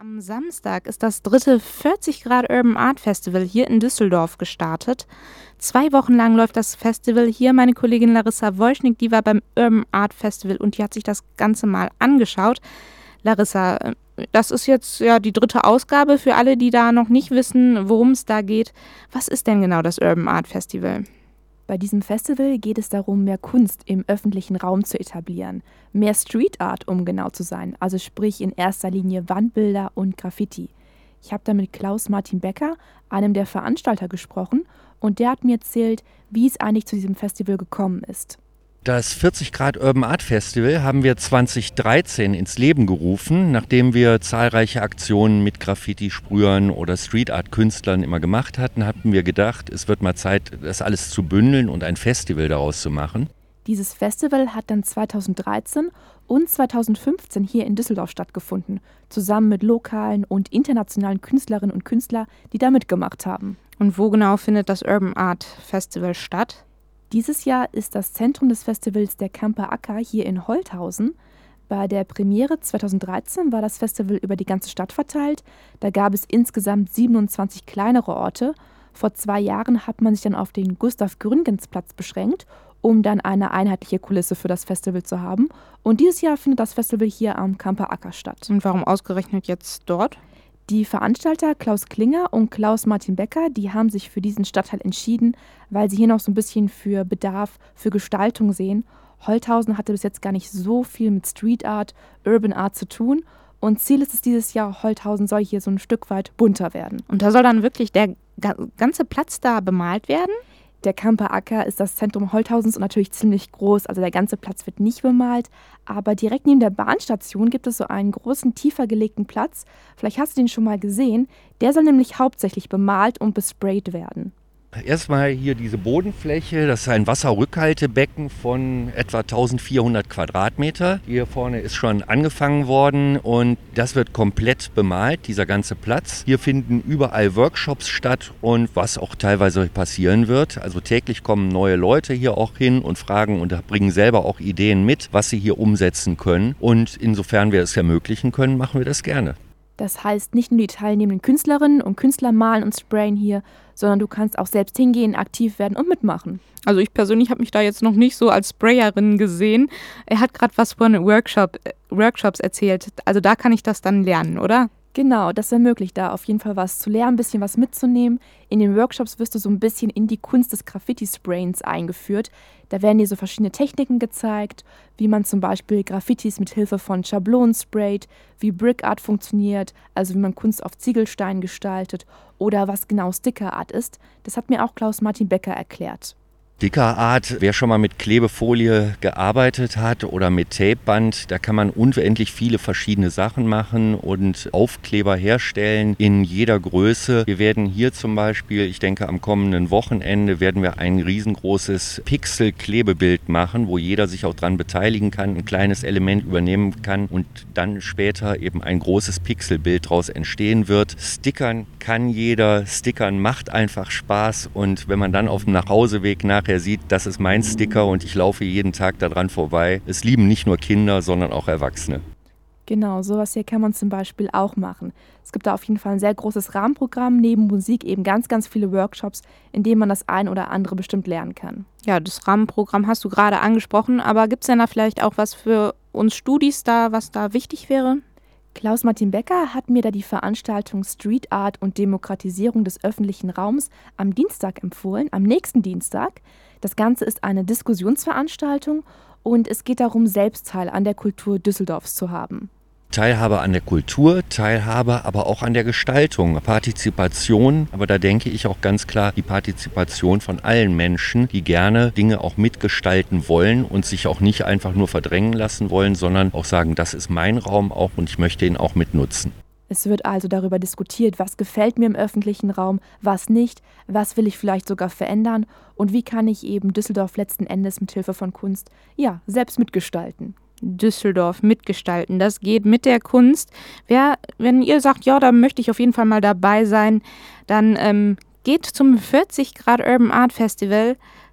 Am Samstag ist das dritte 40 Grad Urban Art Festival hier in Düsseldorf gestartet. 2 Wochen lang läuft das Festival hier. Meine Kollegin Larissa Wolschnig, die war beim Urban Art Festival und die hat sich das Ganze mal angeschaut. Larissa, das ist jetzt ja die dritte Ausgabe für alle, die da noch nicht wissen, worum es da geht. Was ist denn genau das Urban Art Festival? Bei diesem Festival geht es darum, mehr Kunst im öffentlichen Raum zu etablieren. Mehr Street Art, um genau zu sein, also sprich in erster Linie Wandbilder und Graffiti. Ich habe da mit Klaus-Martin Becker, einem der Veranstalter, gesprochen und der hat mir erzählt, wie es eigentlich zu diesem Festival gekommen ist. Das 40 Grad Urban Art Festival haben wir 2013 ins Leben gerufen, nachdem wir zahlreiche Aktionen mit Graffiti-Sprühern oder Street Art Künstlern immer gemacht hatten, hatten wir gedacht, es wird mal Zeit, das alles zu bündeln und ein Festival daraus zu machen. Dieses Festival hat dann 2013 und 2015 hier in Düsseldorf stattgefunden, zusammen mit lokalen und internationalen Künstlerinnen und Künstlern, die da mitgemacht haben. Und wo genau findet das Urban Art Festival statt? Dieses Jahr ist das Zentrum des Festivals der Camper Acker hier in Holthausen. Bei der Premiere 2013 war das Festival über die ganze Stadt verteilt. Da gab es insgesamt 27 kleinere Orte. Vor 2 Jahren hat man sich dann auf den Gustav-Gründgens-Platz beschränkt, um dann eine einheitliche Kulisse für das Festival zu haben. Und dieses Jahr findet das Festival hier am Camper Acker statt. Und warum ausgerechnet jetzt dort? Die Veranstalter Klaus Klinger und Klaus-Martin Becker, die haben sich für diesen Stadtteil entschieden, weil sie hier noch so ein bisschen für Bedarf, für Gestaltung sehen. Holthausen hatte bis jetzt gar nicht so viel mit Street Art, Urban Art zu tun. Und Ziel ist es dieses Jahr, Holthausen soll hier so ein Stück weit bunter werden. Und da soll dann wirklich der ganze Platz da bemalt werden? Der Camper Acker ist das Zentrum Holthausens und natürlich ziemlich groß, also der ganze Platz wird nicht bemalt. Aber direkt neben der Bahnstation gibt es so einen großen, tiefer gelegten Platz. Vielleicht hast du den schon mal gesehen. Der soll nämlich hauptsächlich bemalt und besprayt werden. Erstmal hier diese Bodenfläche, das ist ein Wasserrückhaltebecken von etwa 1400 Quadratmeter. Hier vorne ist schon angefangen worden und das wird komplett bemalt, dieser ganze Platz. Hier finden überall Workshops statt und was auch teilweise passieren wird. Also täglich kommen neue Leute hier auch hin und fragen und bringen selber auch Ideen mit, was sie hier umsetzen können. Und insofern wir es ermöglichen können, machen wir das gerne. Das heißt, nicht nur die teilnehmenden Künstlerinnen und Künstler malen und sprayen hier, sondern du kannst auch selbst hingehen, aktiv werden und mitmachen. Also ich persönlich habe mich da jetzt noch nicht so als Sprayerin gesehen. Er hat gerade was von Workshops erzählt. Also da kann ich das dann lernen, oder? Genau, das ermöglicht da auf jeden Fall was zu lernen, ein bisschen was mitzunehmen. In den Workshops wirst du so ein bisschen in die Kunst des Graffiti-Sprayens eingeführt. Da werden dir so verschiedene Techniken gezeigt, wie man zum Beispiel Graffitis mit Hilfe von Schablonen sprayt, wie Brick Art funktioniert, also wie man Kunst auf Ziegelsteinen gestaltet oder was genau Sticker Art ist. Das hat mir auch Klaus-Martin Becker erklärt. Sticker Art, wer schon mal mit Klebefolie gearbeitet hat oder mit Tapeband, da kann man unendlich viele verschiedene Sachen machen und Aufkleber herstellen in jeder Größe. Wir werden hier zum Beispiel, ich denke am kommenden Wochenende, werden wir ein riesengroßes Pixel-Klebebild machen, wo jeder sich auch dran beteiligen kann, ein kleines Element übernehmen kann und dann später eben ein großes Pixelbild daraus entstehen wird. Stickern kann jeder, Stickern macht einfach Spaß und wenn man dann auf dem Nachhauseweg nachher sieht, das ist mein Sticker und ich laufe jeden Tag daran vorbei. Es lieben nicht nur Kinder, sondern auch Erwachsene. Genau, sowas hier kann man zum Beispiel auch machen. Es gibt da auf jeden Fall ein sehr großes Rahmenprogramm, neben Musik eben ganz, ganz viele Workshops, in denen man das ein oder andere bestimmt lernen kann. Ja, das Rahmenprogramm hast du gerade angesprochen, aber gibt es denn da vielleicht auch was für uns Studis da, was da wichtig wäre? Klaus-Martin Becker hat mir da die Veranstaltung Street Art und Demokratisierung des öffentlichen Raums am Dienstag empfohlen, am nächsten Dienstag. Das Ganze ist eine Diskussionsveranstaltung und es geht darum, Selbstteil an der Kultur Düsseldorfs zu haben. Teilhabe an der Kultur, Teilhabe aber auch an der Gestaltung, Partizipation, aber da denke ich auch ganz klar die Partizipation von allen Menschen, die gerne Dinge auch mitgestalten wollen und sich auch nicht einfach nur verdrängen lassen wollen, sondern auch sagen, das ist mein Raum auch und ich möchte ihn auch mitnutzen. Es wird also darüber diskutiert, was gefällt mir im öffentlichen Raum, was nicht, was will ich vielleicht sogar verändern und wie kann ich eben Düsseldorf letzten Endes mit Hilfe von Kunst, selbst mitgestalten. Düsseldorf mitgestalten. Das geht mit der Kunst. Wenn ihr sagt, ja, da möchte ich auf jeden Fall mal dabei sein, dann geht zum 40 Grad Urban Art Festival.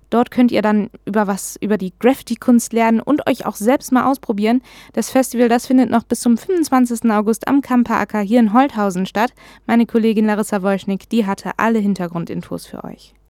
Dort könnt ihr dann über die Graffiti-Kunst lernen und euch auch selbst mal ausprobieren. Das Festival, das findet noch bis zum 25. August am Camper Acker hier in Holthausen statt. Meine Kollegin Larissa Woischnick, die hatte alle Hintergrundinfos für euch.